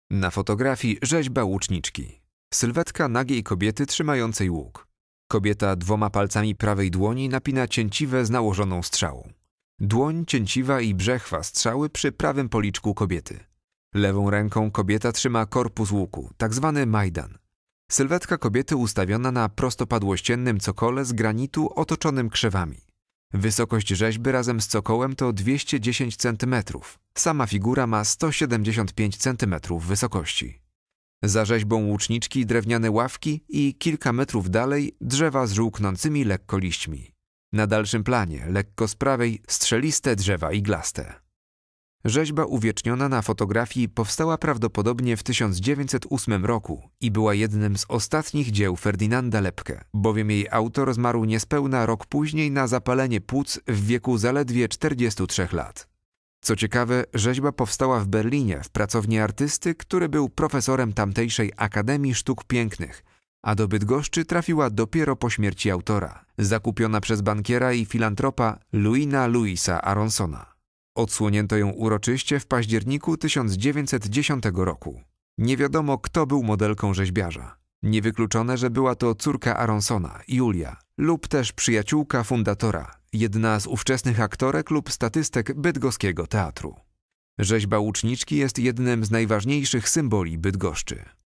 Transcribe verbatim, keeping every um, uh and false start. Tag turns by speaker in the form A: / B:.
A: Na fotografii rzeźba łuczniczki. Sylwetka nagiej kobiety trzymającej łuk. Kobieta dwoma palcami prawej dłoni napina cięciwę z nałożoną strzałą. Dłoń, cięciwa i brzechwa strzały przy prawym policzku kobiety. Lewą ręką kobieta trzyma korpus łuku, tak zwany majdan. Sylwetka kobiety ustawiona na prostopadłościennym cokole z granitu otoczonym krzewami. Wysokość rzeźby razem z cokołem to dwieście dziesięć centymetrów. Sama figura ma sto siedemdziesiąt pięć centymetrów wysokości. Za rzeźbą łuczniczki drewniane ławki i kilka metrów dalej drzewa z żółknącymi lekko liśćmi. Na dalszym planie, lekko z prawej, strzeliste drzewa iglaste. Rzeźba uwieczniona na fotografii powstała prawdopodobnie w tysiąc dziewięćset ósmym roku i była jednym z ostatnich dzieł Ferdynanda Lepke, bowiem jej autor zmarł niespełna rok później na zapalenie płuc w wieku zaledwie czterdziestu trzech lat. Co ciekawe, rzeźba powstała w Berlinie w pracowni artysty, który był profesorem tamtejszej Akademii Sztuk Pięknych, a do Bydgoszczy trafiła dopiero po śmierci autora, zakupiona przez bankiera i filantropa Louisa Louisa Aronsona. Odsłonięto ją uroczyście w październiku tysiąc dziewięćset dziesiątego roku. Nie wiadomo, kto był modelką rzeźbiarza. Niewykluczone, że była to córka Aronsona, Julia, lub też przyjaciółka fundatora, jedna z ówczesnych aktorek lub statystek bydgoskiego teatru. Rzeźba łuczniczki jest jednym z najważniejszych symboli Bydgoszczy.